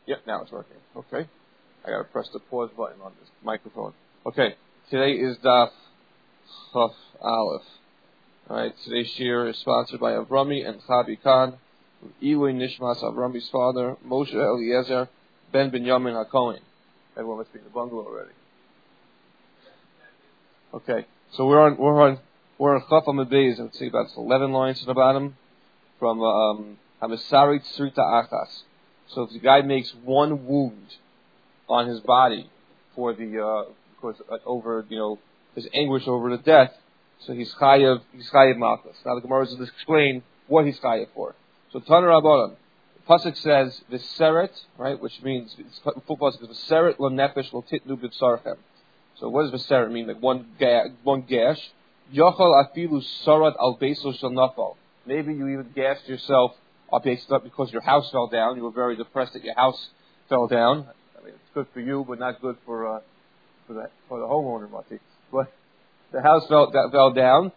Yep, now it's working. Okay. I gotta press the pause button on this microphone. Okay. Today is Daf Chaf Aleph. Alright, today's shir is sponsored by Avrami and Chabi Khan. Iway Nishmas Avrami's father, Moshe Eliezer, Ben Binyamin HaKohen. Everyone must be in the bungalow already. Okay. So we're on Chaf Amud Beis, let's see about 11 lines to the bottom from Hamisarit Srita Achas. So if the guy makes one wound on his body for the over his anguish over the death, so he's chayav malchus. Now the Gemara is going to explain what he's chayav for. So Taner Rabbanan, the pasuk says v'seret, right, which means full pasuk is v'seret lo nefesh lo titnu b'bsarchem. So what does v'seret mean? Like one gash. Yochal afilu sarat al beiso shel nafal. Maybe you even gashed yourself up because your house fell down. You were very depressed that your house fell down. I mean, it's good for you, but not good for the homeowner, Mati. But the house fell down,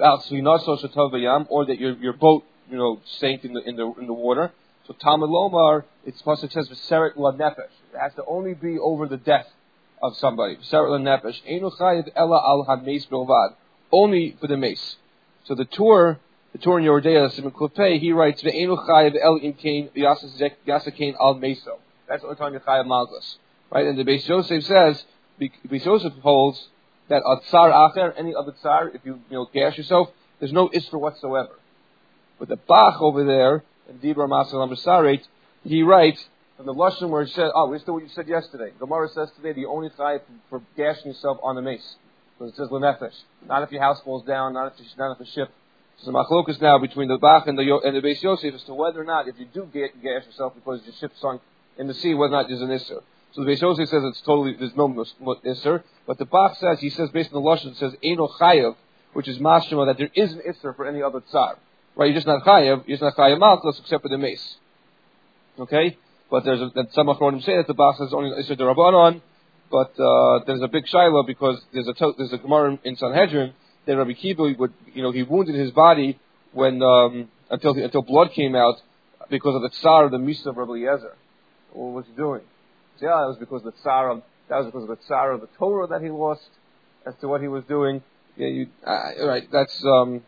or that your boat sank in the water. So Talmud Lomar, it's pasuk says v'seret la nefesh. It has to only be over the death of somebody. V'seret la nefesh. Einu chayiv ela al hameis bilvad. Only for the mace. So the Tur in Yoredeya, Simon Klupei, he writes ve'einu chayiv el in kain yasa kain al meso. That's what we're talking about chayiv malchus, right? And the Beis Yosef says, Beis Yosef holds that a tsar acher, any other tsar, if you gash yourself, there's no isra whatsoever. But the Bach over there, in Dibra Masal Amasaret, he writes from the lashon where he said, we still what you said yesterday. Gemara says today the only chayiv for gashing yourself on the mace, because it says lenefesh. Not if your house falls down, not if a ship. So the machlokas now between the Bach and the Beis Yosef as to whether or not if you do gash yourself because your ship sunk in the sea, whether or not there's an isser. So the Beis Yosef says there's no isser, but the Bach says, he says based on the lashon, it says eino chayav, which is mashma that there is an isser for any other tsar. Right, you're just not chayav malchus except for the mace. Okay, but some achronim say that the Bach says only isser derabanan, but there's a big shiloh because there's a Gemara in Sanhedrin that Rabbi Kiva he wounded his body when until blood came out because of the tsar of the Misa of Rabbi Eliezer. What was he doing? So, that was because of the tsar of the Torah that he lost. As to what he was doing, right? That's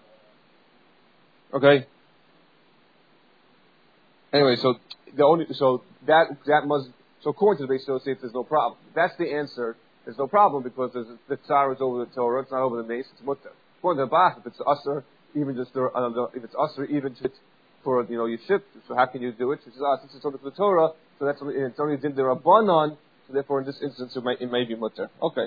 okay. Anyway, so according to the Beis Yosef, there's no problem. That's the answer. There's no problem because the tsar is over the Torah. It's not over the mace. It's mutter. According to the Bach, if it's usher, even just if it's usher, even just for your ship, so how can you do it? She says, since it's over the Torah, so it's only din derabanan. So therefore, in this instance, it may be mutter. Okay.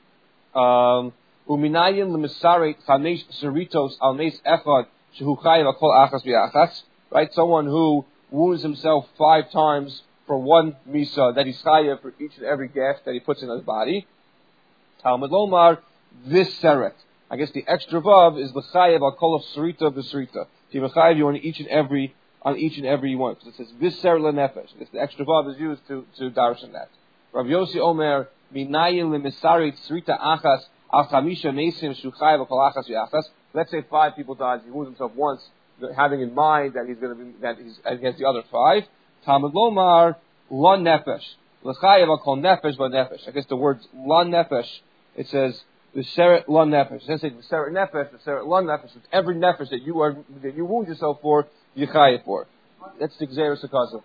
Uminayim lemisaret chamesh seritos al meis echad shehu chayiv akol achas v'achas. Right, someone who wounds himself 5 times for one misa that he's chayiv for each and every gash that he puts in his body. Talmud Lomar v'seret. I guess the extra vav is the chayiv al kol of serita v'serita. You chayiv you on each and every one. Because it says v'seret lenefesh. The extra vav is used to darshan that. Rav Yossi Omer minayin lemisarit serita achas al chamisha mesim shu chayiv al kol achas v'achas. Let's say 5 people died. He wounds himself once, having in mind that he's against the other 5. Talmud Lomar la nefesh l'chayev al kol nefesh v'nefesh. I guess the word la nefesh, it says v'seret la nefesh. It doesn't say v'seret nefesh, v'seret la nefesh. It's every nefesh that you wound yourself for, you chayev for. That's the Gzeirus HaKazah.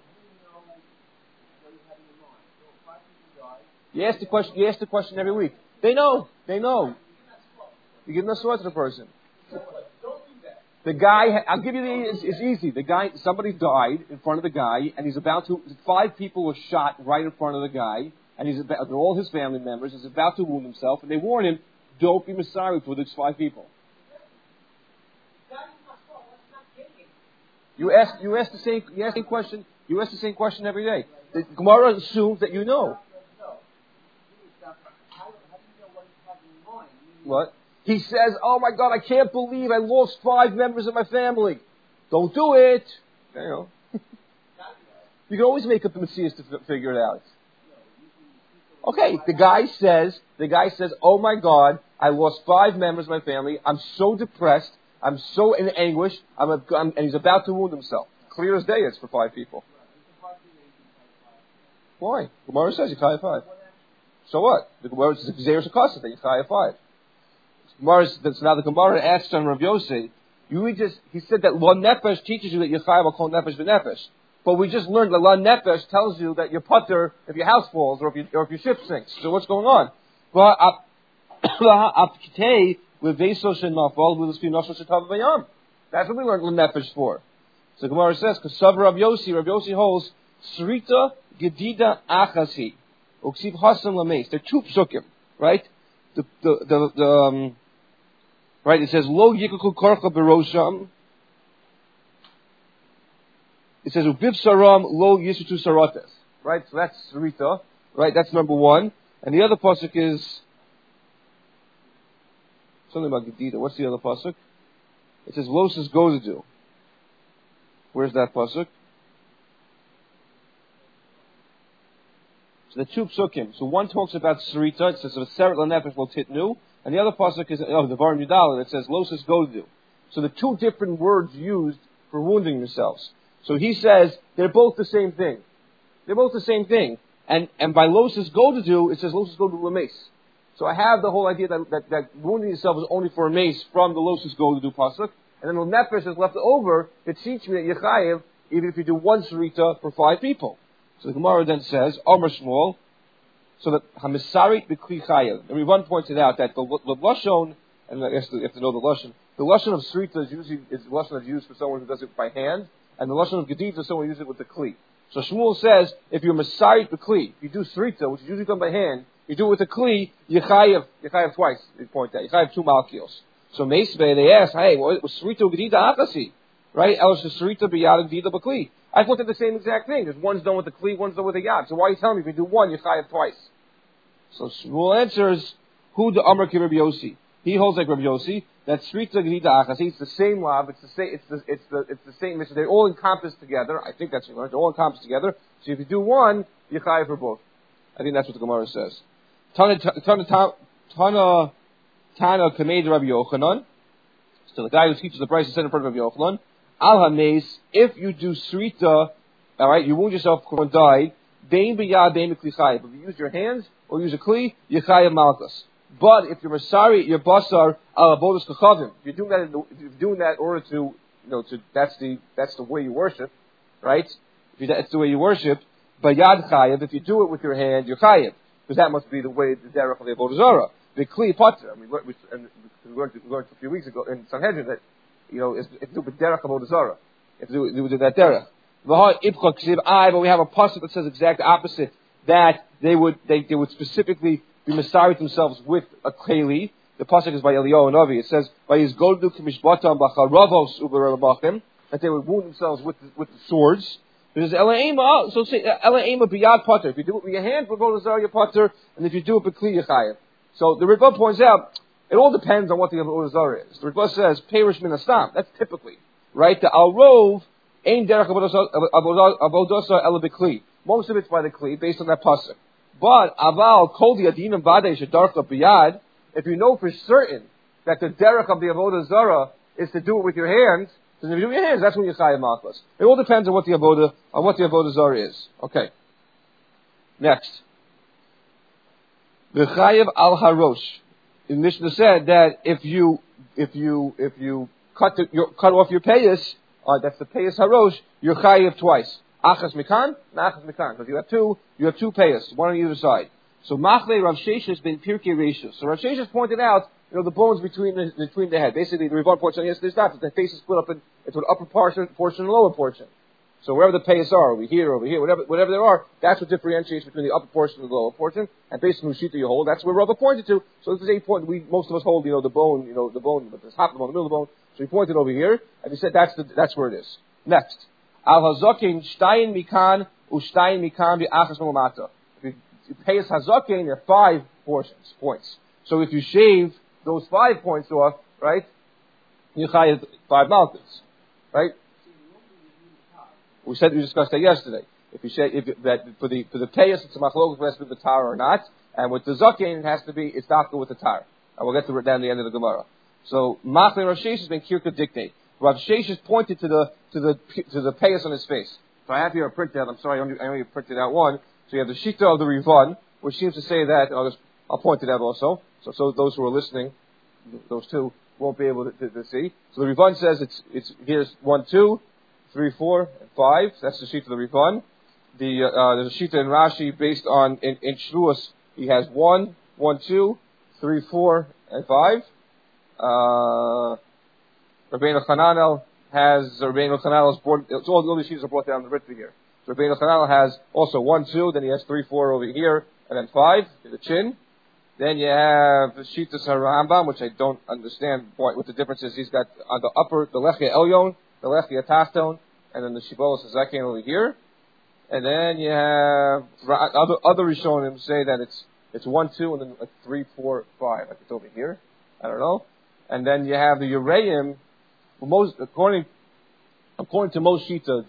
You ask the question every week. They know. You give them a sword to the person. The guy, I'll give you it's easy. The guy, somebody died in front of the guy, and he's about to, 5 people were shot right in front of the guy, and they're all his family members, he's about to wound himself, and they warn him, don't be Masari for these 5 people. You ask the same question every day. The Gemara assumes that you know. What? He says, oh my God, I can't believe I lost 5 members of my family. Don't do it. You can always make up the Messiah to figure it out. Okay, the guy says, oh my God, I lost 5 members of my family. I'm so depressed. I'm so in anguish. And he's about to wound himself. Clear as day it's for 5 people. Why? Gemara says you chayav 5. So what? The Gemara says Xeris Akasa that you chayav 5. So now the Gemara asks on Rav Yossi, he said that La Nefesh teaches you that you chayav al kol nefesh v'nefesh. But we just learned that La Nefesh tells you that you're putter if your house falls or if your ship sinks. So what's going on? That's what we learned La Nefesh for. So Gemara says, Kasav Rav Yossi holds, Srita Gedida Achasi. Uksiv Hasan Lameis. They're two psukim, right? Right, it says, Lo Yikuku Korcha Berosham. It says, Ubiv Saram Lo Yisutu Sarates. Right, so that's Srita. Right, that's number one. And the other pasuk is something about Gedida. What's the other pasuk? It says, Losas Godadu. Where's that pasuk? So the two psukim. So one talks about Sarita. It says, Seret Lanefesh Lo Titnu. And the other pasuk is, the Varim Yudala. It says, Losas Godadu. So the two different words used for wounding yourselves. So he says, they're both the same thing. They're both the same thing. And by Losas Godadu, it says Losas Godadu Lameis. So I have the whole idea that wounding yourself is only for a mace from the Losas Godadu pasuk. And then the nefesh is left over to teach me that Yechayev, even if you do one sarita for 5 people. So the Gemara then says, Omer Shmuel, so that Hamisarit B'Kli Chayev. And Rivan pointed out that the Lashon, and I guess you have to know the Lashon of sarita is usually the Lashon that's used for someone who does it by hand, and the Lashon of Gedid is someone who uses it with the Kli. So Shmuel says, if you're Misarit B'Kli, if you do sarita, which is usually done by hand, you do it with a Kli, Yechayev twice, they point out. Yechayev 2 malkios. So Meisvei, they ask, hey, was Sarita Gedida Akasi? Right? Else is Sarita B'Yad Gedida B'Kli. I thought they're the same exact thing. There's one's done with the Kli, one's done with the Yad. So why are you telling me if you do one, you chayav twice? So Shmuel answers, who the Amar Ki Rabbi Yossi? He holds like Rabbi Yossi, that Sarita Gedida Akasi, it's the same lav, it's the same mission. They're all encompassed together. I think that's what you learned. They're all encompassed together. So if you do one, you chayav for both. I think that's what the Gemara says. Tana Kamed Rabbi Yochanan. So the guy who teaches the price is set in front of Rabbi Yochanan. Al Hameis, if you do Srita, alright, you wound yourself and died, Bein B'Yad, Bein B'Kli Chayav. If you use your hands or use a Kli, you Chayav Malchus. But if you're Masari, your Basar, Al Avodas Kachavim. If you're doing that in order to, that's the way you worship, right? That's the way you worship. B'Yad Chayav, if you do it with your hand, you're Chayav. Because that must be the way, the derech of the Avodah Zarah. The Kli Potter, we learned a few weeks ago in Sanhedrin that, if you do the derech of Avodah Zarah, if you do that derech. But we have a pasuk that says exact opposite, that they would specifically be masari themselves with a keli. The pasuk is by Eliyahu and Avi. It says, that they would wound themselves with the swords. There's Elaima, so say Elaima biyad potter. If you do it with your hand, for Avodah Zarah, your potter, and if you do it with kli, chayav. So the Ritva points out, it all depends on what the Avodah Zarah is. The Ritva says, Perish min astam. That's typically, right? The Al-Rov, Ein derech Avodah Zarah ela b'kli. Most of it's by the kli, based on that pasuk. But, Aval, kol diadinim vadei shedarcha biyad, if you know for certain that the derech of the Avodah Zarah is to do it with your hands, so if you do it with your hands, that's when you chayav malchus. It all depends on what the Avodah Zarah is. Okay. Next. The chayav al harosh. The Mishnah said that if you cut off your payas, that's the payas harosh, you're chayav twice. Achas mikan, achas mikan. Because you have two payas, one on either side. So machle Rav Sheshes has been pirkei reishus. So Rav Sheshes has pointed out, the bones between the head. Basically, the Rivan portion, yes, there's not. The face is split up into an upper portion and lower portion. So wherever the payas are, over here, whatever there are, that's what differentiates between the upper portion and the lower portion. And based on the sheet that you hold, that's where Rava pointed to. So this is a point. Most of us hold, the bone, but there's half the bone, the middle of the bone. So he pointed over here, and he said that's where it is. Next, al hazakin shtayin mikan ushtayin mikan bi'achas mamata. If you payas hazakin, there are 5 points. So if you shave those 5 points off, right, you chayav 5 malchus, right? We discussed that yesterday. If for the payas, it's a machlokes whether it's with the tar or not, and with the zaken, it has to be it's not with the tar. And we'll get to it down the end of the Gemara. So machle Rav Sheshes has been kirka dictate. Rav Sheshes pointed to the payas on his face. So I have here a printout. I'm sorry, I only printed out one. So you have the Shita of the Rivan, which seems to say that, I'll point to that also, so those who are listening, those two, won't be able to see. So the Rivan says it's here's 1, 2, 3, 4, and 5. That's the Shita of the Rivan. There's a Shita in Rashi based on, in Shluas, he has 1, 1, 2, 3, 4, and 5. Rabbeinu Hananel has, Rabbeinu Hananel's brought, so all these Shitas are brought down the Ritva here. So Rabbeinu Hananel has also 1, 2, then he has 3, 4 over here, and then 5 in the chin. Then you have the Shitas HaRambam, which I don't understand what the difference is. He's got on the upper, the Lechia Elyon, the Lechia Tachton, and then the Shibolos Hazaken over here. And then you have other Rishonim say that it's 1, 2, and then 3, 4, 5, like it's over here. I don't know. And then you have the Ureim, according to most Shita,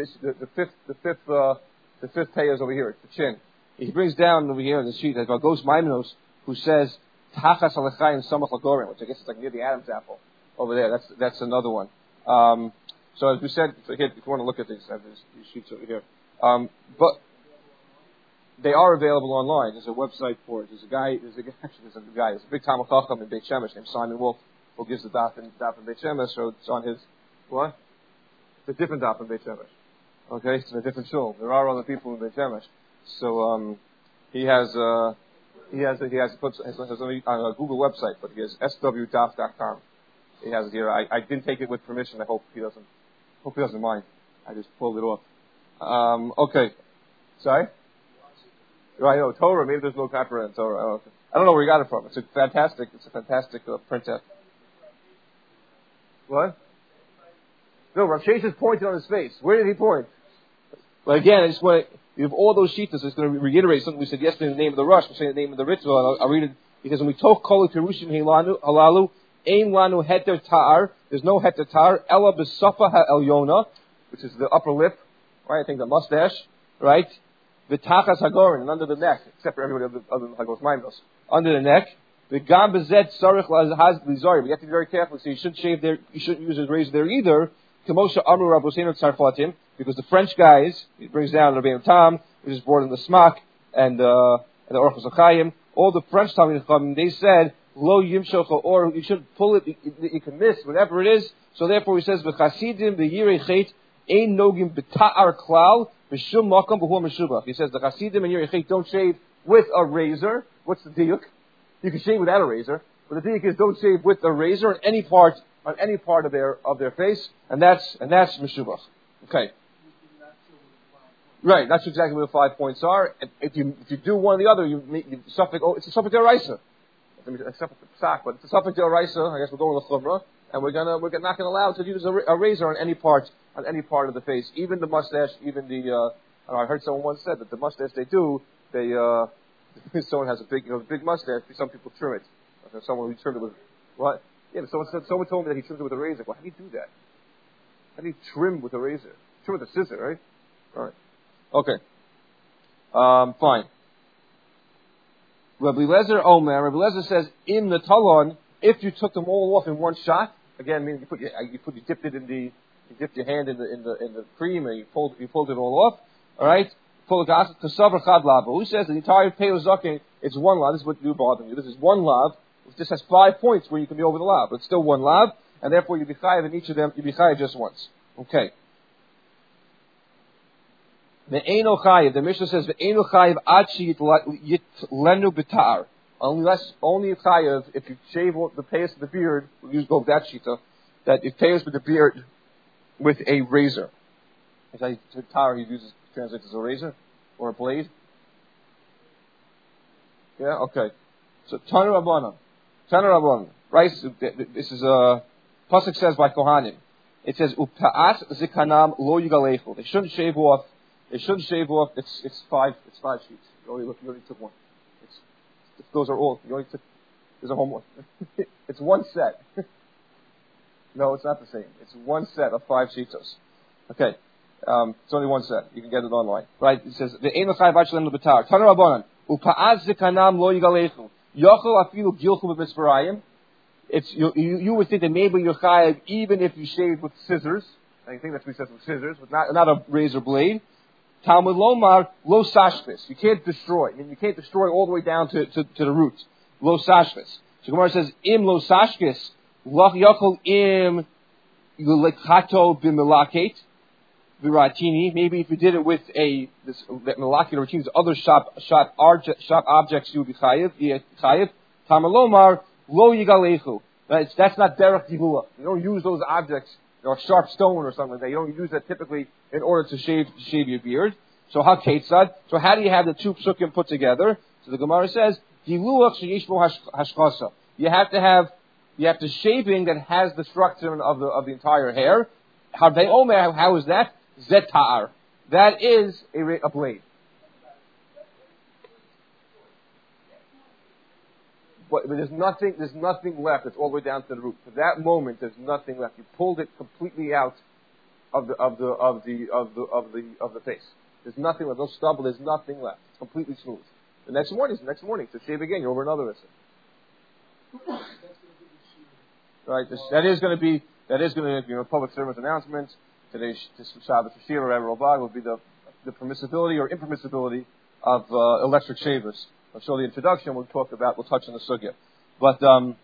the fifth pay is over here, it's the chin. He brings down over here in the sheet that Gos Maimonos, who says Tachas Alechayim Samach Lagorim, which I guess is like near the Adam's apple over there. That's another one. So as we said, if you want to look at these, I have these sheets over here. But they are available online. There's a website for it. There's a big Talmid Chacham in Beit Shemesh named Simon Wolf, who gives the daf in Beit Shemesh. So it's on his what? It's a different daf in Beit Shemesh. Okay, it's in a different shul. There are other people in Beit Shemesh. So he has on a Google website, but he has swdaf.com. He has it here. I didn't take it with permission. I hope he doesn't mind. I just pulled it off. Okay. Sorry? Right, no, Torah. Maybe there's no copyright in Torah. Oh, okay. I don't know where he got it from. It's a fantastic printout. What? No, Rav Sheshes is pointing on his face. Where did he point? But again, I just want to, you have all those shitas. It's going to reiterate something we said yesterday in the name of the Rush. We're saying the name of the ritual. I'll read it. Because when we talk Kol Pirushim Halalu, Ein Lanu Heter Ta'ar, there's no Heter Ta'ar, Ella B'Safa HaElyona, which is the upper lip, right? I think the mustache, right? V'Tachas Hagorin, and under the neck, except for everybody other than Hagos Maimnos. Under the neck. V'Gam B'Zed Sarich L'Haz L'Zari. We have to be very careful. So you shouldn't shave there, you shouldn't use a razor there either. Kemosha Amru Rabosenu Tzarfatim, because the French guys, he brings down Rabbeinu Tam, which is brought in the Smak, and the Orchos Achayim, all the French Talmid Chachamim, they said, Lo Yimshocha, or you should pull it, you can miss, whatever it is. So therefore he says, V'chasidim V'yirei Chet, Ein Nogim B'ta'ar Klal, V'shum Makam B'hu Meshubach. He says, the Chasidim and Yirei Chet don't shave with a razor. What's the diuk? You can shave without a razor. But the diuk is don't shave with a razor on any part of their face, and that's Meshubach. Okay. Right, that's exactly what the 5 points are. And if you do one or the other, it's a suffix d'oraisa. It's a suffix psak, but it's a suffix d'oraisa. I guess we're going to the chumrah, and we're not going to allow to use a razor on any part of the face, even the mustache, even the. I heard someone once said that the mustache someone has a big mustache. Some people trim it. Someone who trimmed it with what? Yeah, but someone told me that he trimmed it with a razor. Well, how do you do that? How do you trim with a razor? Trim with a scissor, right? All right. Okay. Fine. Rabbi Lezer says in the talon, if you took them all off in one shot, again, meaning you dipped your hand in the cream and you pulled it all off. All right. Who says the entire peo zaken? It's one lav. This is what you bother me. This is one lav. This has 5 points where you can be over the lav, but it's still one lav, and therefore you be chayav in each of them. You be chayav just once. Okay. Ve'eno chayiv. The Mishnah says ve'eno chayiv achi yitlenu b'tar. Only chayiv if you shave the payas of the beard. We'll use both that shita. That if payas with the beard with a razor. As I tar he translates as a razor or a blade. Yeah. Okay. So Tanu Rabbanan. Right. This is a pasuk says by Kohanim. It says upa'at zikanam lo yigalechu. They shouldn't shave off. It's 5 sheets. You only took one. Those are all. There's a homework. It's one set. No, it's not the same. It's one set of 5 sheets. Okay. It's only one set. You can get it online. Right? It says the ein l'chayv achshem lebetar. Tanu Rabbanan upa'at zikanam lo yigalechu. Yochel afilu gilchu b'misparayim. It's you would think that maybe you're chayav even if you shave with scissors. I think that's what he says with scissors, with not a razor blade. Talmud Lomar, lo sashvis. You can't destroy. I mean, you can't destroy all the way down to the root. Lo sashvis. So Gemara says, im lo sashvis, lach yachol im lekhato b'melaket v'ratini. Maybe if you did it with that melaket or ratini, other sharp objects, you would be chayiv. Talmud Lomar, lo yigalechu. That's not derech divula. You don't use those objects, a sharp stone or something like that. You don't use that typically in order to shave your beard. So how ketzad? So how do you have the two psukim put together? So the Gemara says, diluach sheyishmo hashkasa. You have the shaving that has the structure of the entire hair. How is that? Zetar. That is a blade. But there's nothing left. It's all the way down to the root. For that moment, there's nothing left. You pulled it completely out of the face. There's nothing left. No stubble. There's nothing left. It's completely smooth. The next morning. To shave again, you're over another issue. Right. That is going to be public service announcement. Today's Shabbos Shir or Rabbi will be the permissibility or impermissibility of electric shavers. I'll show the introduction. We'll touch on the sugya. But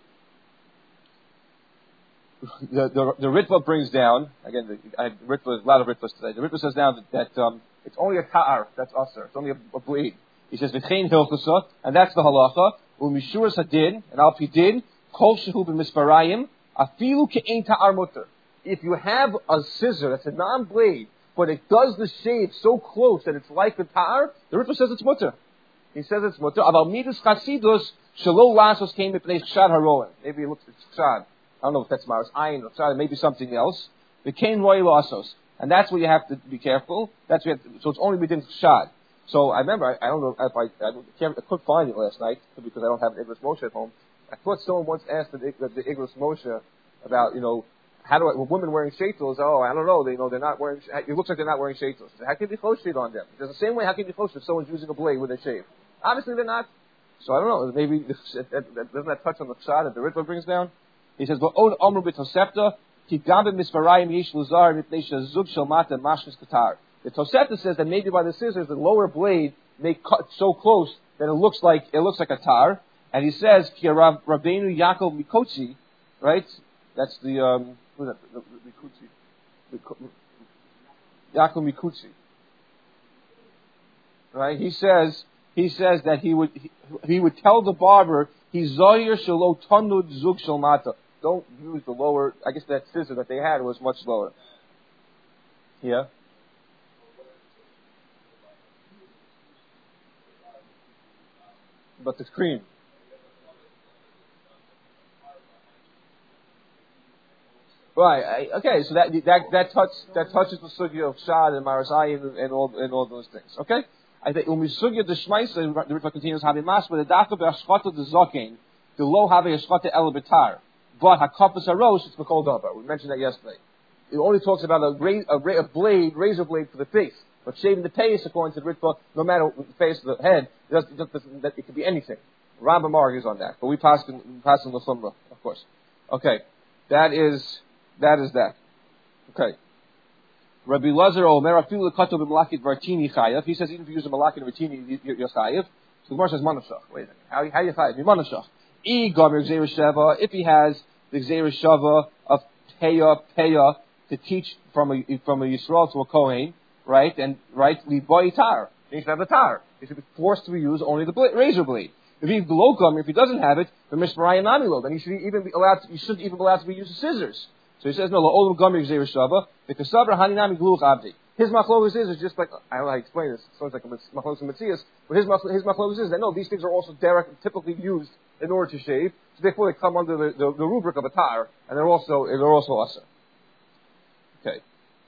the Ritva brings down again. A lot of Ritvas today. The Ritva says down that it's only a ta'ar that's aser. It's only a bleed. He says v'chein hilchasa, and that's the halacha. U'mishuras hadin and al pidin kol shehu b'misparayim afilu ke'ein ta'ar mutter. If you have a scissor that's a non-blade, but it does the shave so close that it's like the ta'ar, the Ritva says it's mutter. He says it's mutter. About midus chasidus shelo lasos came b'pnei chshad haroin. Maybe it looks it's chshad. I don't know if that's maris ayin or chshad. Maybe something else. The kain roy lasos, and that's where you have to be careful. So it's only within chshad. So I remember I don't know if I couldn't find it last night because I don't have an Igros Moshe at home. I thought someone once asked the Igros Moshe about women wearing sheitos. Oh, I don't know. They're not wearing. It looks like they're not wearing sheitos. How can you be choshed on them? It's the same way. How can you be choshed if someone's using a blade when they shave? Obviously, they're not. So I don't know. Maybe doesn't that touch on the shad that the Ritva brings down? He says, "V'od omru b'tosefta ki gam b'misparayim yesh luzar mipnei shazug shel mata mashmis katar." The Tosefta says that maybe by the scissors, the lower blade may cut so close that it looks like a tar. And he says, "Ki Rabbeinu Yaakov Mikotzi," right? That's the who's that? The Mikutzi. Yaakov Mikutzi. Right? He says that he would tell the barber, "Hizoyer shelo tanud zug shel mata." Don't use the lower. I guess that scissor that they had was much lower. Yeah. But it's cream. Right. Okay. So that touches the sugya of shad and marasayim and all those things. Okay. I think when we sugya the shmaisa, the Ritva continues having mas, but the dafka be'ashchata the zokin, the lo have ashchata el betar, but hakapas aros it's mekol davar. We mentioned that yesterday. It only talks about a razor blade for the face. But shaving the face, according to the Ritva, no matter the face of the head, it could be anything. Rambam argues on that, but we pass in the Chumrah, of course. Okay, that is that. Okay. Rabbi Lazar Omer afilu lekato b'malakit vartini chayav. He says even if you use a malakit vartini, you're chayav. So the Gemara says manashach. Wait a second. How you chayav? You manashach. E gomer gzeira sheva. If he has the gzeira sheva of peya to teach from a Yisrael to a Kohen. Right, liboy tar. He should have the tar. He should be forced to use only the razor blade. If he's below gomer, if he doesn't have it, the mishmarayim namilo, then he shouldn't even be allowed to be using scissors. So he says, no, la'olam gomer gzeira shava, the kasabra haninami gluch abdi. His machlokas is just like, I don't know how to explain this, it sounds like a machlokas and metzias, but his machlokas is that no, these things are also typically used in order to shave, so therefore they come under the rubric of a tar, and they're also asa. Okay.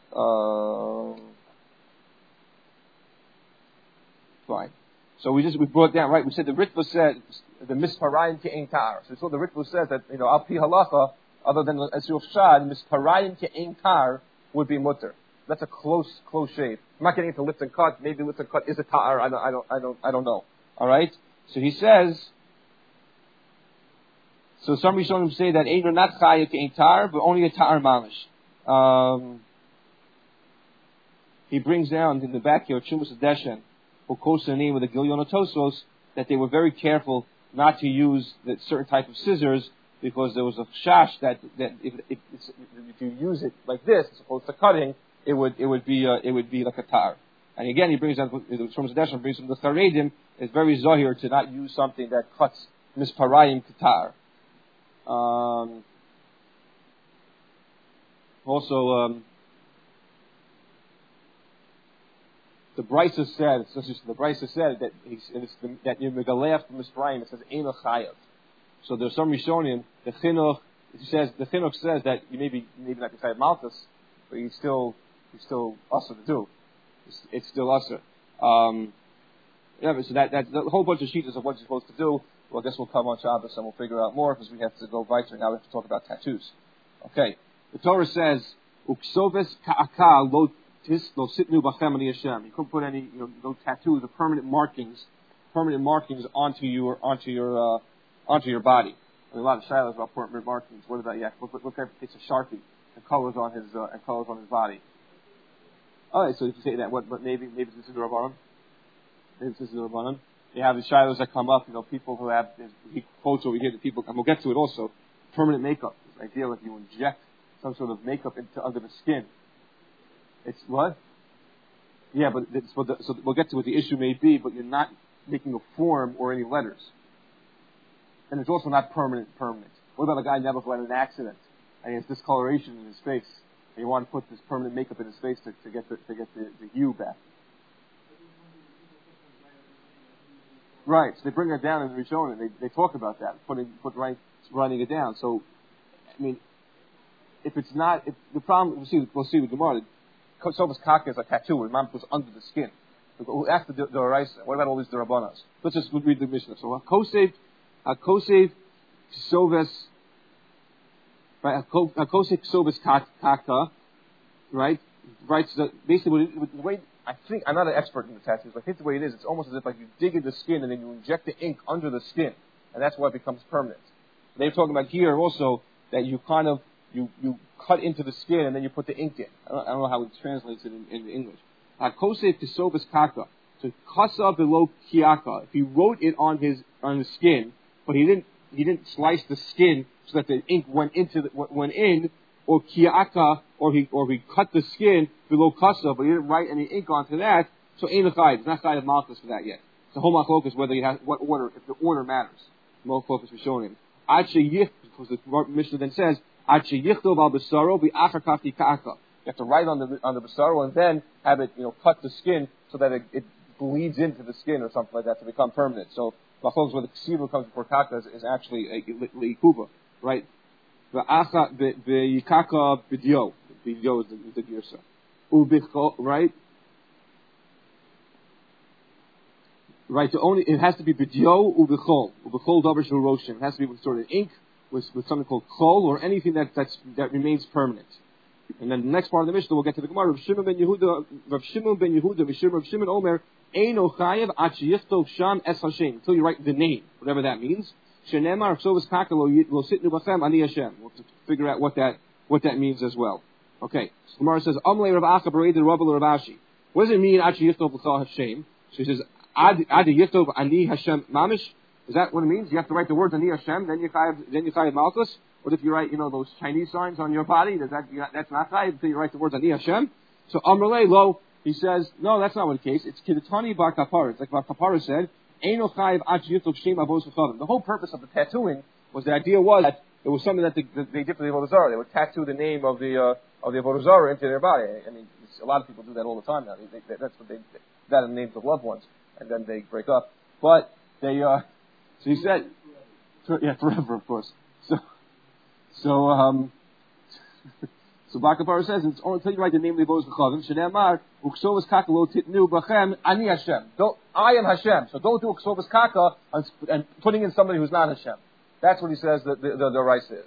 Fine. So we brought down, right, we said the Ritva said, the misparayim ke'ein tar. So the Ritva says that, al pi halacha, other than Asur Shad, misparayim ke'ein tar would be mutter. That's a close shave. I'm not getting into lift and cut. Maybe lift and cut is a tar. I don't know. Alright? So he says, so some Rishonim say that Ein not chaya ke'ein tar, but only a tar mamish. he brings down in the back here, Chumas Deshen, who quotes the name of the Gilyon Tosos, that they were very careful not to use that certain type of scissors, because there was a shash that if you use it like this, as opposed to cutting, it would be like a tar. And again, he brings down the Chumas Deshen, brings from the Charedim, is very zahir to not use something that cuts misparayim katar. Also, the Brisa said that you're megalef from misparayim. It says ein chayav. So there's some Rishonim. The chinuch says that you maybe not to say malchus, but he's still usher to do. It's still usher. Yeah, so that's a whole bunch of sheets of what you're supposed to do. Well, I guess we'll come on Shabbos and we'll figure out more because we have to go weiter. Now we have to talk about tattoos. Okay. The Torah says, "Uksoves ka'aka lo sitnu b'chem ani Hashem." You couldn't put any, no tattoos or permanent markings onto your body. I mean, a lot of shilas about permanent markings. What is that? Yeah, look at it's a Sharpie and colors on his body. All right, so if you say that, but maybe this is the Rabbanon. You have the shilas that come up, people who have, he quotes over here, the people, and we'll get to it also, permanent makeup. This idea that you inject some sort of makeup under the skin. It's what? Yeah, but so we'll get to what the issue may be, but you're not making a form or any letters. And it's also not permanent. What about a guy never had an accident, and he has discoloration in his face, and you want to put this permanent makeup in his face to get the hue back? Right, so they bring it down in the Rishonim. They talk about that, writing it down. So, I mean, if the problem, we'll see with Gemara. Kosovas Kaka is a tattoo where mom puts under the skin. After the Oraisa, what about all these Darabanas? Let's just read the Mishnah. So, Kosev Kosovas, right? Kosev Kosovas Kaka, right? Right. So basically, the way I think, I'm not an expert in the tattoos, but I think the way it is, it's almost as if like you dig in the skin and then you inject the ink under the skin, and that's why it becomes permanent. They're talking about here also that you kind of you cut into the skin and then you put the ink in. I don't know how it translates it in English. Kosev Kisovas Kaka. So kasa below kiaka. If he wrote it on his skin, but he didn't slice the skin so that the ink went in, or kiaka, or he cut the skin below kasa, but he didn't write any ink onto that. So ein l'chayv. It's not chayv malchus for that yet. The whole machlokes whether you have what order, if the order matters. Machlokes for showing him. Ad sheyich, because the Mishnah then says ad sheyichtov al besaro bi'achar kafti ka'aka. You have to write on the basaro and then have it cut the skin so that it bleeds into the skin or something like that to become permanent. So machlokes where the ksiva comes before kaka is actually a leikuba, right? The yikaka b'dio. B'dio is the girsa. Ubichol, right? Right. So only it has to be b'dio ubichol. Ubichol davar shel roshin. It has to be with sort of ink with something called chol or anything that remains permanent. And then the next part of the Mishnah we'll get to the Gemara. Rav Shimon ben Yehuda, Rav Shimon Omer, Eino chayev at sheyichtov sham es Hashem, until you write the name, whatever that means. Shenemar Ksovas Kaka lo sitnu b'chem ani Hashem. We'll have to figure out what that means as well. Okay. So Gemara says, Amlei Rav Acha bereided Rabba Rav Ashi. What does it mean at sheyichtov l'chal Hashem? So he says, Ad yichtov ani Hashem mamish. Is that what it means? You have to write the words ani Hashem, then you chayev malchus. What if you write, those Chinese signs on your body? That's not chayev until you write the words ani Hashem. So Amrulay lo, he says, no, that's not what the case. It's Kidatani bar kapara. It's like Bar Kapara said, Eino chayev ad yichtov shem avos v'chavim. The whole purpose of the tattooing was the idea was that it was something that they did for the Avodah Zarah. They would tattoo the name of the Avodah Zarah into their body. I mean, a lot of people do that all the time now. That's what they that in the names of loved ones, and then they break up. But they, so he said, forever, of course. So Bar Kapara says it's only until you write the name of the Avodah V'chavim. Shenemar uksovas kaka lo titnu b'chem ani Hashem. I am Hashem. So don't do uksovas kaka and putting in somebody who's not Hashem. That's what he says that the rice is.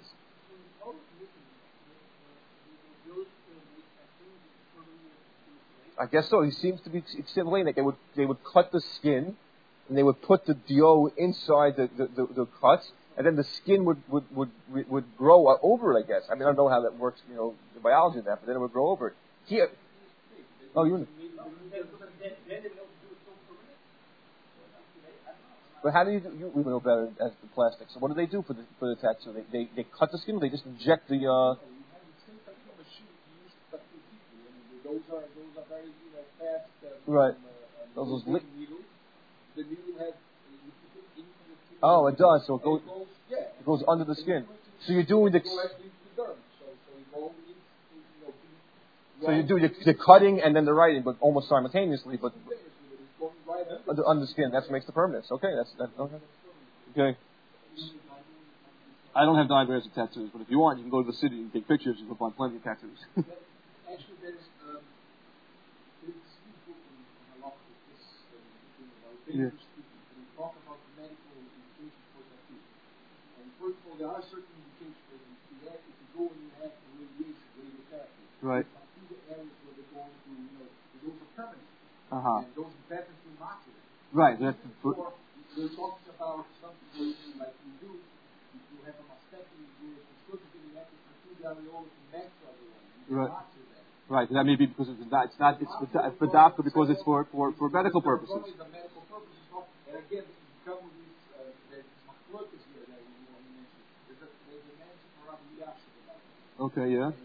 I guess so. He seems to be explaining that they would cut the skin and they would put the dio inside the cuts, and then the skin would grow over it. I guess. I mean, I don't know how that works. The biology of that, but then it would grow over it. Oh, you. But how do you know better as the plastic? So what do they do for the tattoo? They cut the skin. Or they just inject the. Those are very fast. Right. Those needles. The needle has. Oh, it does. So it goes under the skin. So you're doing the. So you do the cutting and then the writing, but almost simultaneously, but under the skin. That makes the permanence. Okay, that's okay. Okay. I don't have diagrams of tattoos, but if you want, you can go to the city and take pictures. You can find plenty of tattoos. Actually, there's we talk about medical indications for tattoos. And first of all, there are certain indications for them. If you go and you have radiotherapy, right. See the areas where they're going to, those are permanent. And those are better to master. Right. We're talking about something like you do. If you have a mastectomy, you do a construction, you have to pursue the areola to match the areola. Right. Right, that may be because it's for doctor because it's for medical purposes. It's a medical purpose, and again, come with these machlokas here that you mentioned. There's a mention for Rabbi Yashin about it. Okay, yeah. And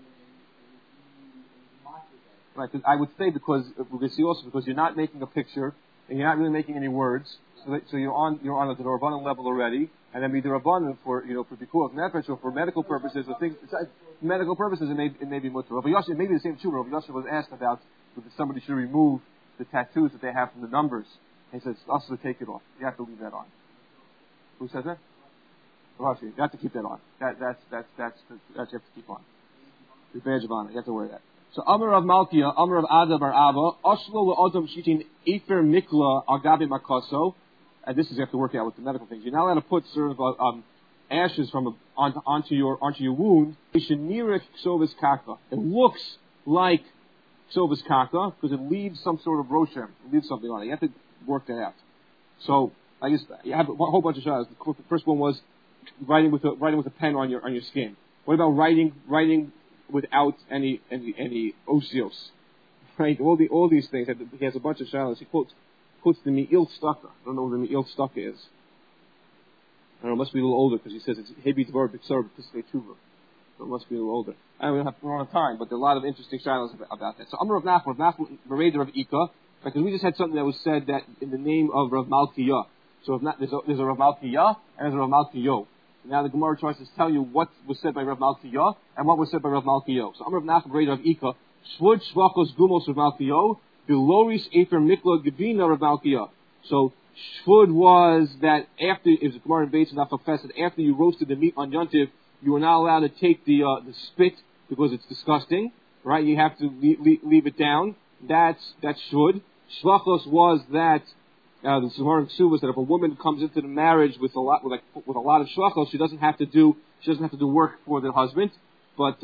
right, I would say because we can see also because you're not making a picture and you're not really making any words, so you're on the Rabbanan level already, and then be the Rabbanan for for Bikuach Nefesh or for medical purposes or things. Medical purposes, it may be mutter. Rabbi Yashin, it may be the same too. Rabbi Yashin was asked about whether somebody should remove the tattoos that they have from the numbers. And he says, it's also to take it off. You have to leave that on. Who says that? Rashi. You have to keep that on. That's you have to keep on. The badge of honor. You have to wear that. So Amar of Malkia, Amar of Ada Bar Abba, Oshlo Odom Shitin Efer Mikla Agabi Makaso. And this is you have to work out with the medical things. You're not allowed to put sort of ashes from onto your wound. It looks like ksovas kaka because it leaves some sort of roshem. It leaves something on it. You have to work that out. So I guess you have a whole bunch of shots. The first one was writing with a pen on your skin. What about writing without any osios? Right, all these things. He has a bunch of shots. He quotes the Me'il Staka. I don't know what the Me'il Staka is. I don't know, it must be a little older because he says it's Hebi Dvar B'Ksar B'Tisvei Tshuva. So it must be a little older. I don't have to run out of time, but there are a lot of interesting shilas about that. So Amar Rav Nachman, Bereder of Ika, because we just had something that was said that in the name of Rav Malkiah. So there's a Rav Malkiah and there's a Rav Malkiyo. Now the Gemara tries to tell you what was said by Rav Malkiah and what was said by Rav Malkiyo. So Amar Rav Nachman, Bereder of Ika, Shvud Shvachos Gumos Rav Malkiyo, Beloris Efer Mikla Gevina Rav Malkiah. So Shvud was that after, it was a Gemara in Beis and Afafes, that after you roasted the meat on Yontiv, you were not allowed to take the spit because it's disgusting, right? You have to leave it down. That's Shvud. Shvachos was that the Gemara in Ksuv was that if a woman comes into the marriage with a lot of shvachos, she doesn't have to do work for the husband, but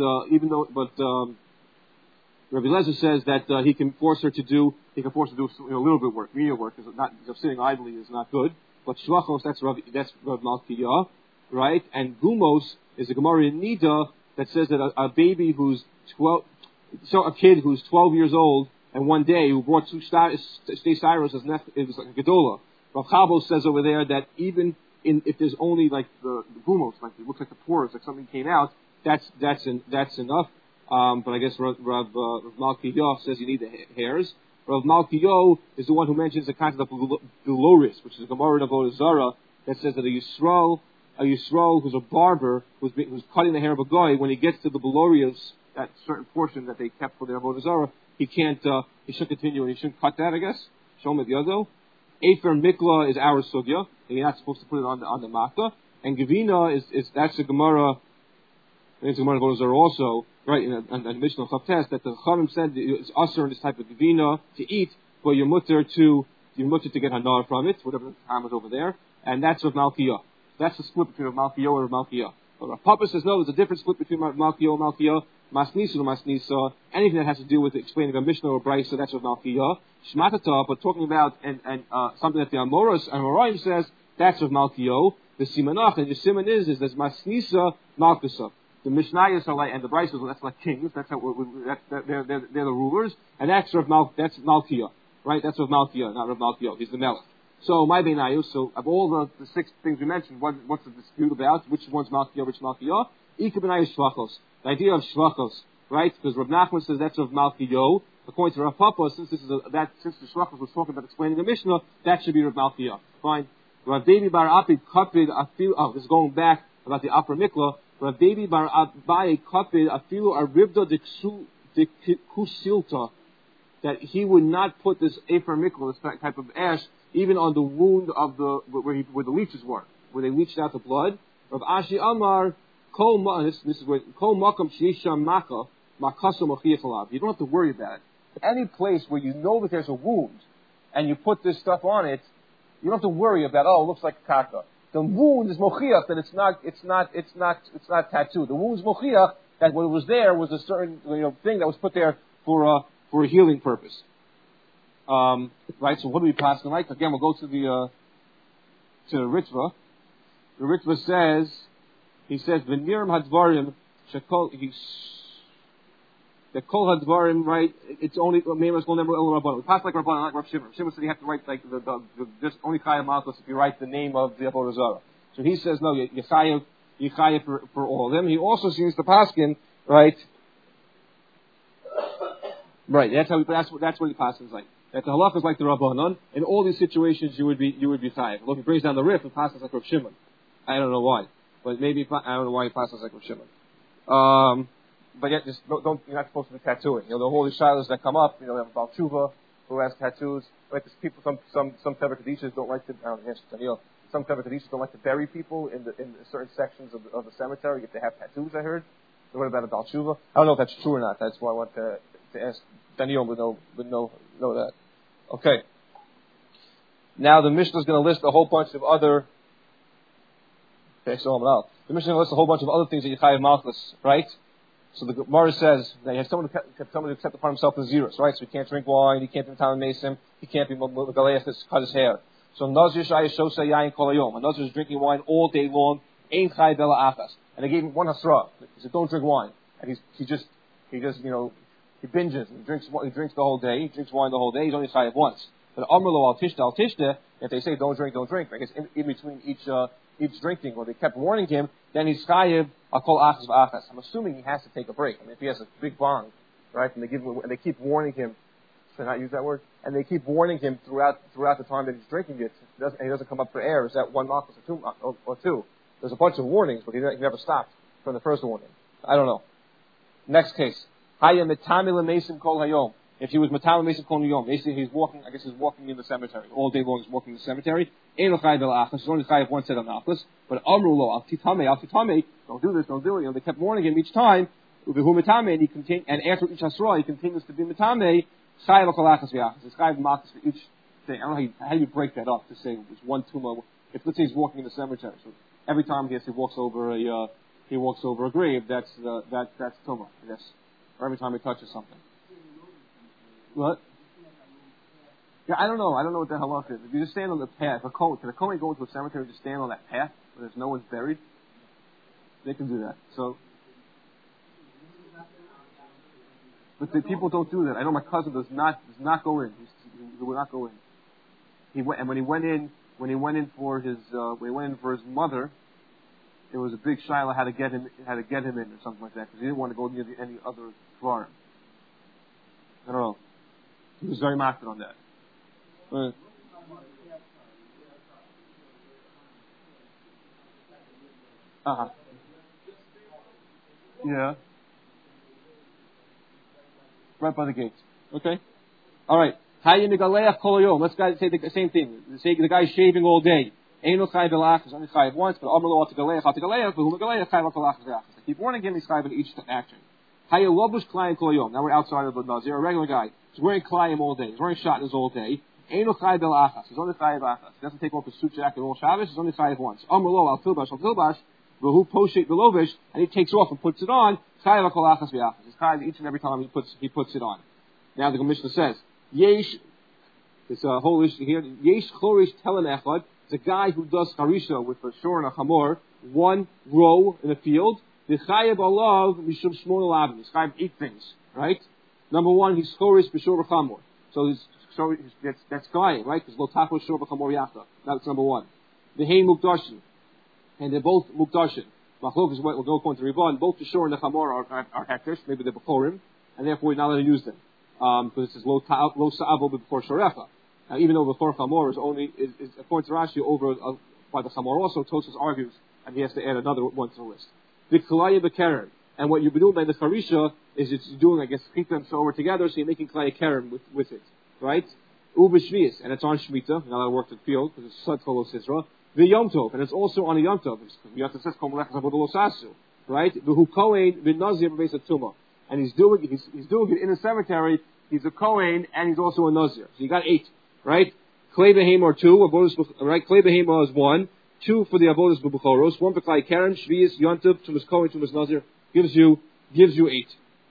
Rabbi Lezer says that he can force her to do a little bit of work. Menial work is not, sitting idly is not good. But shvachos, that's Rav Malkiah, right? And gumos is a Gemara in Nida that says that a baby who's 12, so a kid who's 12 years old, and one day who brought two shtei syros as it was like a gedola. Rav Chabos says over there that even if there's only like the gumos, like it looks like the pores, like something came out, that's enough. But I guess Rav Malkiah says you need the hairs. Rav Malkiah is the one who mentions the concept of Beloris, which is a Gemara in Avodah Zarah that says that a Yisrael who's a barber, who's cutting the hair of a guy, when he gets to the Belorios, that certain portion that they kept for their Avodah Zarah, he should continue and he shouldn't cut that, I guess. Shom et Yado. Efer Mikla is our sugya, and you're not supposed to put it on the Makta. And Gevina is that's the Gemara, I think it's the Gemara of Avodah Zarah also, right, in the Mishnah Chavtes, that the Charim said it's usher in this type of Gevina to eat, but you're mutter to get hanar from it, whatever the time was over there, and that's Rav Malkiah. That's the split between Rav Malkiah and Rav Malkiah. But Rav Papa says no, there's a different split between Rav Malkiah and Malkiah. Masnisa or Masnisa, anything that has to do with explaining a Mishnah or Brisa, that's Rav Malkiah. Shmatata, but talking about and something that the Amoraim says, that's Rav Malkiah. The Simanach, and the Siman is there's Masnisa, Malkusa. The Mishnayos are like, and the Bryces, that's like kings. That's how they're the rulers, and that's that's Malkiah, right? That's Rav Malkiah, not Rav Malkiah. He's the Melech. So my Beinayos. So of all the 6 things we mentioned, what's the dispute about? Which one's Malkiah? Which Malkiah? Ika Beinayos Shlachos. The idea of Shlachos, right? Because Rav Nachman says that's Rav Malkiah. According to Rav Papa, since the Shlachos was talking about explaining the Mishnah, that should be Rav Malkiah. Fine. Rav Devi bar Apid Kapid Afilu. Oh, this is going back about the Upper Mikla. Rav Devi bar Abaye Kapid Afilu Arivda de Kusilta, that he would not put this Ephar Mikla, this type of ash, even on the wound of where the leeches were, where they leached out the blood. Rav Ashi Amar Kol this is where Kol Makam Shisham Maka Makasam Achiyachalav. You don't have to worry about it. Any place where you know that there's a wound and you put this stuff on it, you don't have to worry about, it looks like a kaka. The wound is mochiach that it's not tattooed. The wound is mochiach that what was there was a certain thing that was put there for a healing purpose. Right. So what do we pass tonight? Again, we'll go to the Ritva. The Ritva says, he says v'nirim hadvarim shekol the kol hadvarim, right? It's only Meimas kol never Rabbanan. We pass like Rabbanan, not Rav Shimon. Rav Shimon said you have to write like the just only Chayim Malchus if you write the name of the Avodah Zarah. So he says no, you Chayav for all of them. He also seems to paskin, right? Right. That's what he paskins like. That the halach is like the Rabbanan. In all these situations, you would be Chayav. Look, he brings down the Rif and passes like Rav Shimon. I don't know why, but maybe I don't know why he passes like Rav Shimon. But yet, just don't. You're not supposed to be tattooing. The holy shilas that come up. They have a Baal Tshuva who has tattoos. Right? There's people. Some Tever Kadishas don't like to. Some Tever Kadishas don't like to bury people in certain sections of the cemetery if they have tattoos. I heard. So what about a Baal Tshuva? I don't know if that's true or not. That's why I want to ask. Daniel would know that. Okay. Now the Mishnah is going to list a whole bunch of other. Okay, so the Mishnah is going to list a whole bunch of other things that you chayav malchus, right? So the Gemara says that you have someone who accept upon himself the zeros, right? So he can't drink wine, he can't be Talmud Mason, he can't be Megaleach, cut his hair. So Nazir Shai Shosa Yain Kolayom. A Nazir is drinking wine all day long, Ein Chai Bela Achas. And they gave him one hasra. He said, don't drink wine. And he just he binges. He drinks the whole day. He drinks wine the whole day. He's only chayav once. But Amrlo al Tishta, if they say don't drink, I guess in between each drinking, or they kept warning him, then he's chayav akol achas v'achas. I'm assuming he has to take a break. I mean, if he has a big bong, right, and they keep warning him, should I not use that word? And they keep warning him throughout the time that he's drinking it, and he doesn't come up for air. Is that one malchus or two? There's a bunch of warnings, but he never stopped from the first warning. I don't know. Next case. Haya mitamil mesim kol hayom. If he was mitamil mesim kol hayom, he's walking. I guess he's walking in the cemetery all day long. He's walking in the cemetery. Ein chayav belachas. He's only chayav one set of malchus. But amru lo al titame. Don't do this. Don't do it. They kept warning him each time. Ubehu mitame, and after each hasra, he continues to be mitame. Chayav akolachas v'achas. It's chayav malchus for each thing. I don't know how you break that up to say it's one tumah. If let's say he's walking in the cemetery, so every time he walks over a grave, that's tumah, I guess. Or every time he touches something. What? Yeah, I don't know. I don't know what the halach is. If you just stand on the path, can a Kohen go into a cemetery and just stand on that path where there's no one's buried? They can do that. So, but the people don't do that. I know my cousin does not go in. He will not go in. When he went in for his mother, there was a big shiloh how to get him in or something like that because he didn't want to go near any other dvarim. I don't know. He was very marked on that. Yeah. Right by the gates. Okay. All right. Let's say the same thing. Say the guy's shaving all day. Eino chayav belachas, only chayav once, but amrlo al tegaleach, v'hu megaleach chayav akolachas v'achas. They keep warning him, he's chayav in each action. Haya lobush klayim kol yom. Now we're outside of the nazir. A regular guy. He's wearing klayim all day. He's wearing shatnez all day. Eino chayav belachas. He's only chayav achas. He doesn't take off his suit jacket all Shabbos. He's only chayav once. Amrlo al tilbash, v'hu poshet v'lovish, and he takes off and puts it on. Chayav akolachas v'achas. He's chayav each and every time he puts it on. Now the Mishnah says, Yesh. This whole issue here. Yesh chorish telen echad. It's a guy who does charisha with a shor and a chamor, one row in a field. The chayav alav mishum shmona lavin. He's chayav 8 things, right? Number 1, he's choris b'shor v'chamor. So that's Klayim, right? Because lo tapo shor v'chamor yachta. That's number 1. The hein mukdashin. And they're both mukdashin. Machlok is what we'll go according to Rivan. Both the shor and the chamor are hektish. Maybe they're b'chorim. And therefore we're not allowed to use them. Because it says lo sa'avo b'chor shorecha. Now even though b'chor chamor is only, is according to Rashi over by the chamor also, Tosfos argues, and he has to add another one to the list. The Klayim b'keren. And what you're doing by the Charisha is it's doing, I guess, keep them so over together, so you're making Klayim Keren with it. Right? Uba Shvius, and it's on Shemitah, now that I worked in the field, because it's Sad Cholo Sisra. The Yom Tov, and it's also on a Yom Tov. Yom Tov says, Kom Lechas Avodah Lo Sasu. Right? The Hu Kohen, the Nazir, Beis Tumah. And he's doing it in a cemetery, he's a Kohen, and he's also a Nazir. So you got 8. Right? Klei Behemah 2, right? Klei Behemah is 1. 2 for the Avodas B'Buchoros. 1 for Klayim Keren, Shvius, Yom Tov, Tumas Kohen, Tumas Nazir. Gives you 8.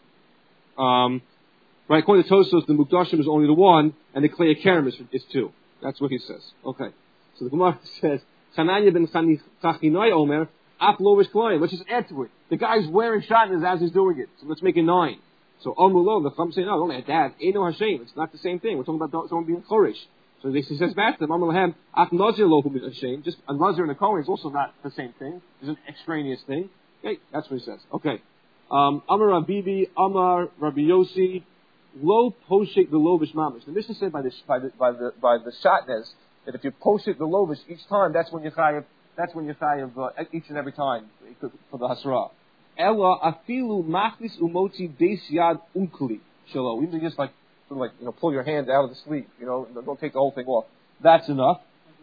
Right, according to Tosfos, the Mukdashim is only the 1, and the Klei Kerem is 2. That's what he says. Okay. So the Gemara says, Chananya ben Chachinai Omer, Ap Lovish Kloim. Let's just add to it. The guy's wearing shatnez as he's doing it. So let's make it 9. So Omulo, the Chum say, no, don't add that. Eino Hashem. It's not the same thing. We're talking about someone being Chorish. So he says back to them, Amalahem, Ap Nazir Lohum Hashem. Just a Nazir and a Kohen is also not the same thing. It's an extraneous thing. Okay, that's what he says. Okay. Amar Rabibi, Amar Rabbi Yossi, Lo Poshek the Lovish Mamish. The Mishnah said by the shatnez that if you poshek the Lovish each time, that's when you chayav each and every time for the Hasra. Ella afilu machlis umoti beis yad unkli shalom. Even just like pull your hand out of the sleeve, don't take the whole thing off. That's enough.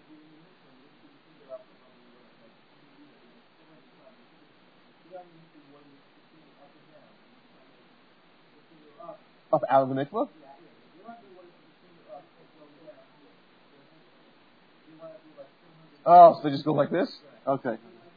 Up out of the mikvah? Oh, so they just go like this? Okay.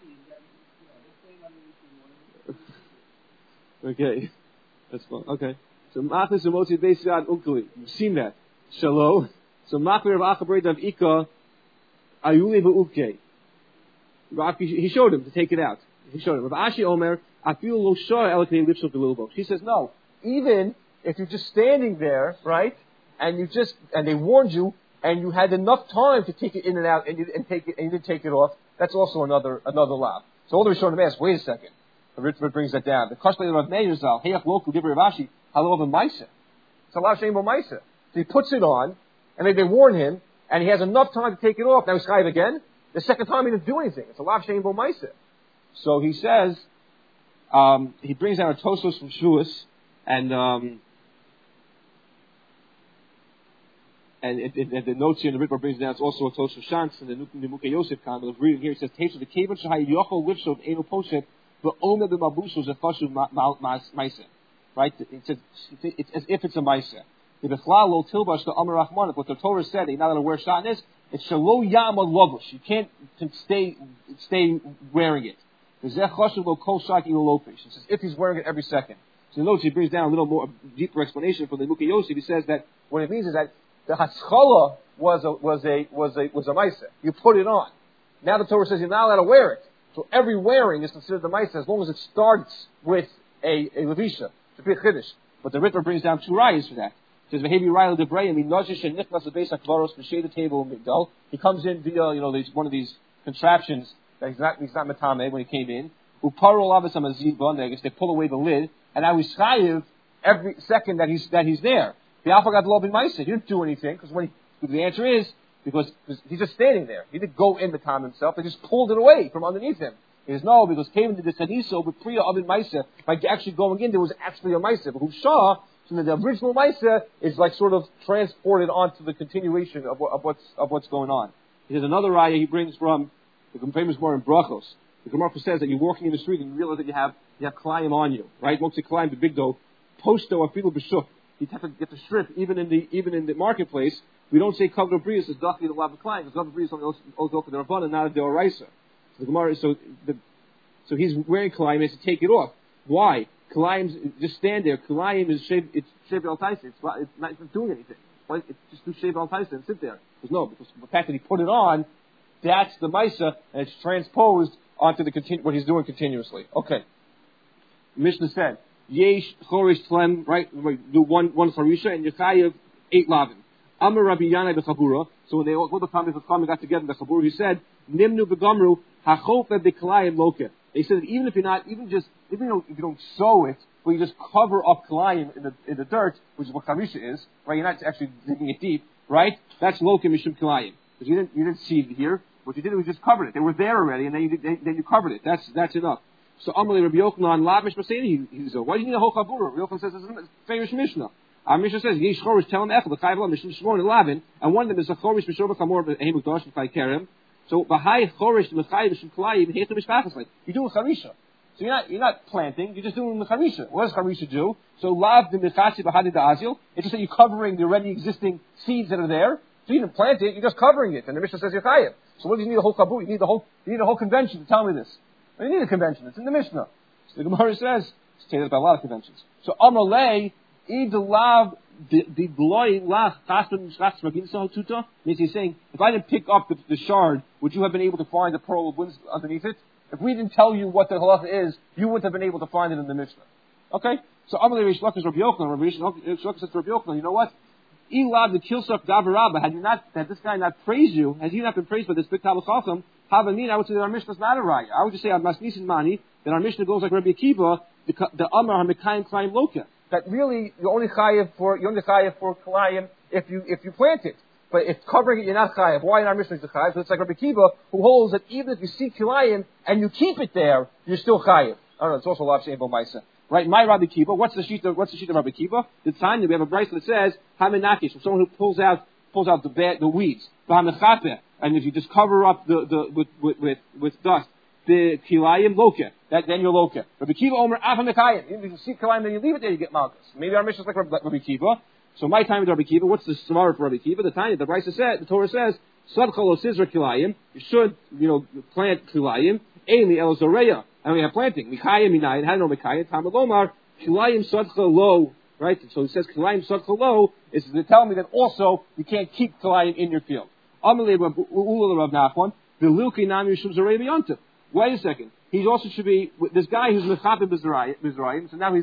Okay. That's fine. Okay. So, Machlis Umoti Beis Yad Unkuli. You've seen that. Shalom. So, Machlir of Achabre Dav Ika Ayuli Ba'ubke. He showed him to take it out. He showed him. Rav Ashi Omer, Afil Lo Shah Elakei Lipshul Belilbo. She says, no. Even if you're just standing there, right, and they warned you, and you had enough time to take it in and out, and you didn't take it off, that's also another lav. So all the Rishonim ask, wait a second. The Ritva brings that down. The Kashlei Rav Meir Zal, Heyach Loku Dibri Rav Ashi, Halav Maisa. It's a lav shein bo Maisa. So he puts it on, and they warn him, and he has enough time to take it off. Now he's chayiv again. The second time he didn't do anything. It's a lav shein bo Maisa. So he says, he brings down a Tosfos from Shuas, and the notes here in the Ritva brings down, it's also a Tosfos Shantz, and the Nimukei Yosef comment of reading here, it says, Teisha, the Kevin Shahai Yochel Lipshov Eno Poshet, but Omer B'Mabusho Zechashu Maisa. Right? It's as if it's a Maisa. The Bechlal Lo Tilbash the Amar Rahman, if what the Torah said, they're not allowed to wear shatnez, it's Shalo Yama Lovush. You can't stay wearing it. It's as if he's wearing it every second. So notice he brings down a little more deeper explanation from the Nimukei Yosef. He says that what it means is that the haschala was a maisa. You put it on. Now the Torah says you're not allowed to wear it. So every wearing is considered the maisa as long as it starts with a levisha. To be a chiddush. But the Ritva brings down 2 rayas for that. It says v'hebi raya debrayim minajish and nichnas beis hakvaros b'shei table migdal. He comes in via one of these contraptions that he's not matame when he came in. Uparo lavis amaziba. I guess they pull away the lid, and now he's chayiv every second that he's there. The Alpha got the law in Maisa. He didn't do anything because the answer is because he's just standing there. He didn't go in the time himself. They just pulled it away from underneath him. He says no, because came into the Saniso but Priya Abin Maisa. By actually going in, there was actually a Maisa. But who Shah, so the original Maisa is like sort of transported onto the continuation of what's going on. There's another raya he brings from the famous more in Brachos. The Gemara says that you're walking in the street and you realize that you have Klayim on you, right? Once you climb the big dough, posto afilu b'shuk. You have to get the strip even in the marketplace. We don't say kavod brius is dachli the lav Klayim because kavod brius only owes the rabban and not a deoraisa. So the Gemara so he's wearing Klayim. He has to take it off. Why? Klayim just stand there. Klayim is it's shev al taisa. It's not doing anything. It's just do shev al taisa and sit there. Because the fact that he put it on, that's the Maisa, and it's transposed onto what he's doing continuously. Okay. Mishnah said, Yesh Chorish Tlem, right? Do one Chorisha, and Yechayev 8 lavin. Amar Rabbi Yanai b'Chabura. So when all the families of Chachamim got together in the Chabura, he said, Nimnu b'Gamru Hachof b'Kalayim Loke. They said that even if you don't sow it, but you just cover up Kalayim in the dirt, which is what Charisha is, right? You're not actually digging it deep, right? That's Loke Mishum Kalayim. Because you didn't seed it here. What you did was just covered it. They were there already, and then you covered it. That's enough. So Amalei Rabbi Yochanan Lav Mishma Sedi. He's why do you need a whole Chabura? Rabbi Yochanan says this is a famous Mishnah. Our Mishnah says Yesh Chorish Tell him Echel the Chayv Mishnah Shmon and Lavin, and one of them is a Chorish Mishor B'Chamor B'Hem Ukdosh B'Chai Kerem. So B'Hai Chorish L'Chayv Mishum Kalayim Heichel Mishpachas. Like you're doing Charisha. So you're not planting. You're just doing the Charisha. What does Charisha do? So Lav the Mechasi B'Hadi Da'azil. It's just that you're covering the already existing seeds that are there. So you didn't plant it. You're just covering it. And the Mishnah says you're Chayev. So what do you need a whole Chabur? You need a whole convention to tell me this. You need a convention. It's in the Mishnah. So the Gemara says, it's stated by a lot of conventions. So Amalei, Idelav, the Bloy, Lach, Tasman, Shlach, Smagin, Tuta, means he's saying, if I didn't pick up the shard, would you have been able to find the pearl of winds underneath it? If we didn't tell you what the halacha is, you wouldn't have been able to find it in the Mishnah. Okay? So Amalei Rish Lakish Rabbi Yochanan, Rabbi Rish Lakish says to Rabbi Yochanan, you know what? Elab the Kilsuk Davarabba, had this guy not praised you, has he not been praised by this big Talmud Chacham, Havamin, I would say that our Mishnah is not a right. I would just say on Masnisin Mani that our Mishnah goes like Rabbi Akiva, the Amar HaMekayim Kalayim Loka. That really you're only chayev for Kalayim if you plant it. But if covering it you're not chayev. Why in our Mishnah is the chayev? So it's like Rabbi Akiva who holds that even if you see Kalayim and you keep it there, you're still chayev. I don't know. It's also a lot of Sheibo Maisa. Right, my Rabbi Akiva. What's the sheet of Rabbi Akiva? The Tanya, we have a brayso that says Hamenakish, from someone who pulls out the weeds. And if you just cover up with dust, the kilayim loke, then you're loke. Rabbi Akiva Omer Afamekayim. If you see kilayim, then you leave it there, you get malchus. Maybe our mission is like Rabbi Akiva. So my time with Rabbi Akiva. What's the scenario for Rabbi Akiva? The Tanya, the brayso said, the Torah says, Sadchalo Sizra kilayim. You should, plant kilayim. Eili El Zoreya. And we have planting. Mikayim Minayin, had no Mikayim, Tamalomar, Kilayim Sadcha Lo, right? So it says Kilayim Sadcha Lo, is to tell me that also you can't keep Kilayim in your field. Amalei Ula Rav Nachman, the Lilki Nami Yishum Zarei B'Yontif. Wait a second. He also should be, this guy who's Mechapim Mizrayim, so now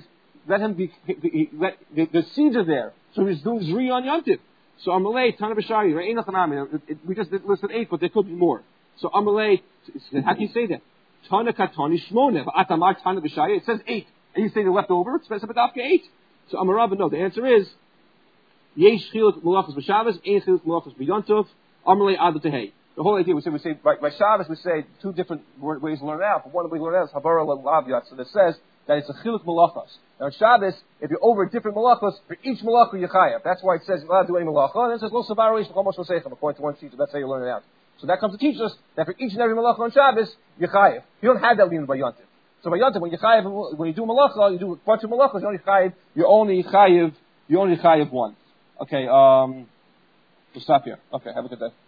the seeds are there. So he's doing Zri on Yontif. So Amalei, Tana B'Shari, Re'enach Anami, we just listed 8, but there could be more. So Amalei, how can you say that? Tana katani shmone, atamar tana b'shaya. It says 8, and you say the leftover. It's specified after 8. So Amarabba, no. The answer is yesh chiluk malachos b'Shabbos, ein chiluk malachos b'Yontov. Amalei adatehei. The whole idea we say by Shabbos we say 2 different ways to learn it out. But one way to learn it out is habara l'lavyat. So it says that it's a chiluk malachos. Now on Shabbos, if you're over different malachos, for each malacha you chayav. That's why it says you're allowed to do any malacha. And then it says lo savaro ish l'chomosh l'seichem according to one sheet. So that's how you learn it out. So that comes to teach us that for each and every malacha on Shabbos, you're chayiv. You don't have that lean by Yontif. So by Yontif, when you do malacha, you do a bunch of malachas, you're only chayiv 1. Okay, we'll stop here. Okay, have a good day.